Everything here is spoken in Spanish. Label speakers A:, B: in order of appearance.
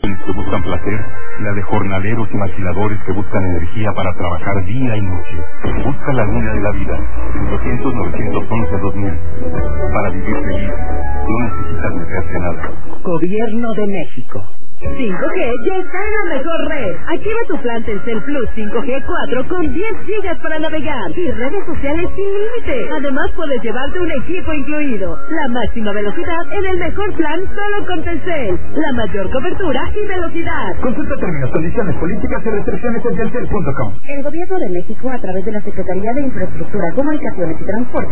A: Que buscan placer, la de jornaleros y maquiladores que buscan energía para trabajar día y noche. Busca la línea de la vida, 800-911-2000. Para vivir feliz, no necesitas meterte nada.
B: Gobierno de México. 5G ya está en la mejor red. Activa tu plan Telcel Plus 5G 4 con 10 gigas para navegar y redes sociales sin límite. Además puedes llevarte un equipo incluido. La máxima velocidad en el mejor plan solo con Telcel. La mayor cobertura y velocidad.
C: Consulta términos, condiciones, políticas y restricciones en telcel.com.
B: El Gobierno de México, a través de la Secretaría de Infraestructura, Comunicaciones y Transporte,